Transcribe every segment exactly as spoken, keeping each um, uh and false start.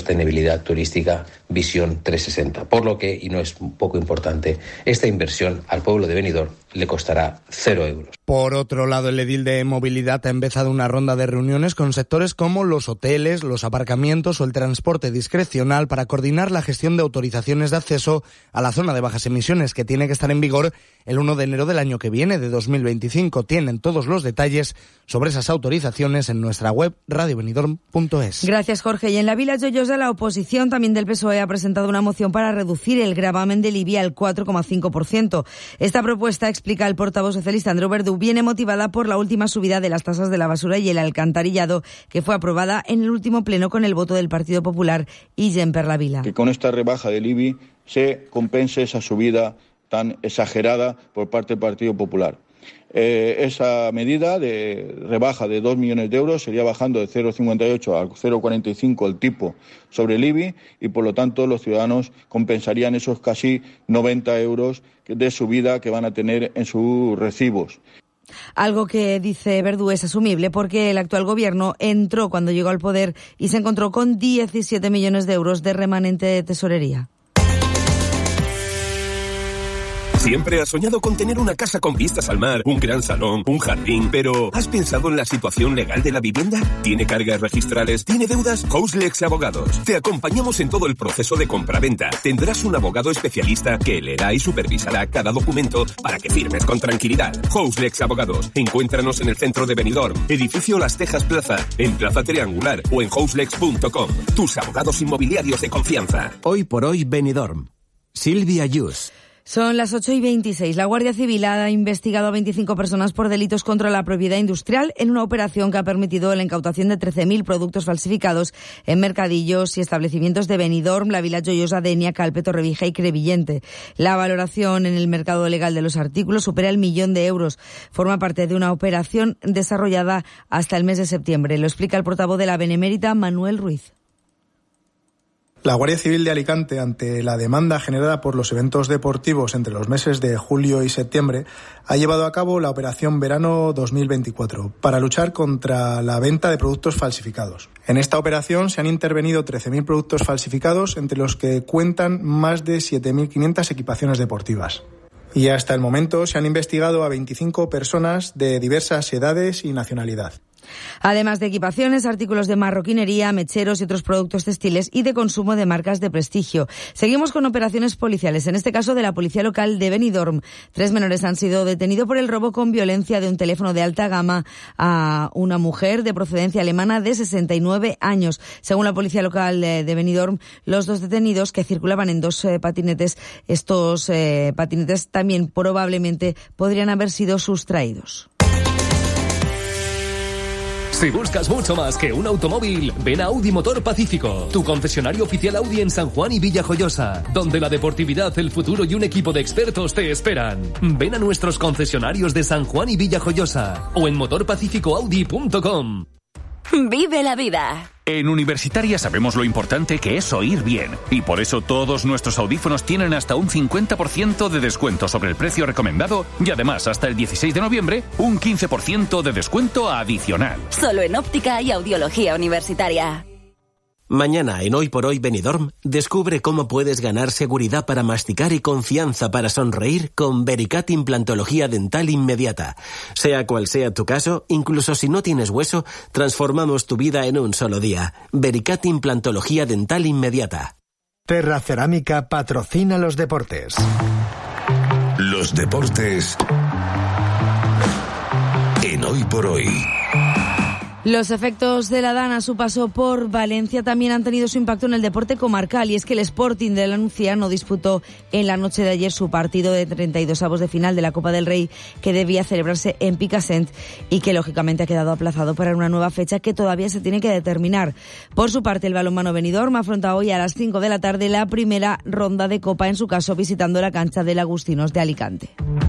sostenibilidad turística Visión trescientos sesenta. Por lo que, y no es poco importante, esta inversión al pueblo de Benidorm le costará cero euros. Por otro lado, el edil de Movilidad ha empezado una ronda de reuniones con sectores como los hoteles, los aparcamientos o el transporte discrecional para coordinar la gestión de autorizaciones de acceso a la zona de bajas emisiones, que tiene que estar en vigor el uno de enero del año que viene, de dos mil veinticinco. Tienen todos los detalles sobre esas autorizaciones en nuestra web radio benidorm punto es. Gracias, Jorge. Y en la Vila Joiosa, la oposición también del P S O E ha presentado una moción para reducir el gravamen del I B I al cuatro coma cinco por ciento. Esta propuesta, explica el portavoz socialista Andreu Verdú, viene motivada por la última subida de las tasas de la basura y el alcantarillado, que fue aprobada en el último pleno con el voto del Partido Popular y Gemper Lavila. Que con esta rebaja del I B I se compense esa subida tan exagerada por parte del Partido Popular. Eh, esa medida de rebaja de dos millones de euros sería bajando de cero coma cincuenta y ocho a cero coma cuarenta y cinco el tipo sobre el I B I y, por lo tanto, los ciudadanos compensarían esos casi noventa euros de subida que van a tener en sus recibos. Algo que, dice Verdú, es asumible porque el actual gobierno entró cuando llegó al poder y se encontró con diecisiete millones de euros de remanente de tesorería. Siempre has soñado con tener una casa con vistas al mar, un gran salón, un jardín, pero ¿has pensado en la situación legal de la vivienda? ¿Tiene cargas registrales? ¿Tiene deudas? Houselex Abogados. Te acompañamos en todo el proceso de compraventa. Tendrás un abogado especialista que leerá y supervisará cada documento para que firmes con tranquilidad. Houselex Abogados. Encuéntranos en el centro de Benidorm, edificio Las Tejas Plaza, en Plaza Triangular o en houselex punto com. Tus abogados inmobiliarios de confianza. Hoy por hoy Benidorm. Silvia Yus. Son las ocho y veintiséis. La Guardia Civil ha investigado a veinticinco personas por delitos contra la propiedad industrial en una operación que ha permitido la incautación de trece mil productos falsificados en mercadillos y establecimientos de Benidorm, la Vila Joiosa, Denia, Calpe, Torrevieja y Crevillente. La valoración en el mercado legal de los artículos supera el millón de euros. Forma parte de una operación desarrollada hasta el mes de septiembre. Lo explica el portavoz de la Benemérita, Manuel Ruiz. La Guardia Civil de Alicante, ante la demanda generada por los eventos deportivos entre los meses de julio y septiembre, ha llevado a cabo la Operación Verano dos mil veinticuatro para luchar contra la venta de productos falsificados. En esta operación se han intervenido trece mil productos falsificados, entre los que cuentan más de siete mil quinientas equipaciones deportivas. Y hasta el momento se han investigado a veinticinco personas de diversas edades y nacionalidad. Además de equipaciones, artículos de marroquinería, mecheros y otros productos textiles y de consumo de marcas de prestigio. Seguimos con operaciones policiales, en este caso de la Policía Local de Benidorm. Tres menores han sido detenidos por el robo con violencia de un teléfono de alta gama a una mujer de procedencia alemana de sesenta y nueve años. Según la Policía Local de Benidorm, los dos detenidos, que circulaban en dos eh, patinetes, estos eh, patinetes también probablemente podrían haber sido sustraídos. Si buscas mucho más que un automóvil, ven a Audi Motor Pacífico, tu concesionario oficial Audi en San Juan y Villajoyosa, donde la deportividad, el futuro y un equipo de expertos te esperan. Ven a nuestros concesionarios de San Juan y Villajoyosa o en motor pacífico audi punto com. Vive la vida. En Universitaria sabemos lo importante que es oír bien y por eso todos nuestros audífonos tienen hasta un cincuenta por ciento de descuento sobre el precio recomendado y además hasta el dieciséis de noviembre un quince por ciento de descuento adicional. Solo en óptica y audiología universitaria. Mañana en Hoy por Hoy Benidorm, descubre cómo puedes ganar seguridad para masticar y confianza para sonreír con Vericat Implantología Dental Inmediata. Sea cual sea tu caso, incluso si no tienes hueso, transformamos tu vida en un solo día. Vericat Implantología Dental Inmediata. Terra Cerámica patrocina los deportes. Los deportes en Hoy por Hoy. Los efectos de la Dana a su paso por Valencia también han tenido su impacto en el deporte comarcal, y es que el Sporting de la Nucía no disputó en la noche de ayer su partido de treinta y dos avos de final de la Copa del Rey, que debía celebrarse en Picassent y que lógicamente ha quedado aplazado para una nueva fecha que todavía se tiene que determinar. Por su parte, el balonmano Benidorm afronta hoy a las cinco de la tarde la primera ronda de Copa, en su caso visitando la cancha del Agustinos de Alicante.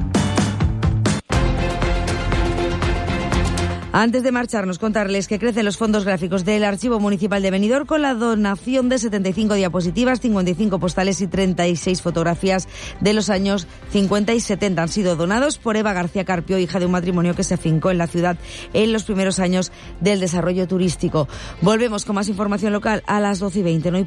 Antes de marcharnos, contarles que crecen los fondos gráficos del Archivo Municipal de Benidorm con la donación de setenta y cinco diapositivas, cincuenta y cinco postales y treinta y seis fotografías de los años cincuenta y setenta. Han sido donados por Eva García Carpio, hija de un matrimonio que se afincó en la ciudad en los primeros años del desarrollo turístico. Volvemos con más información local a las doce y veinte. No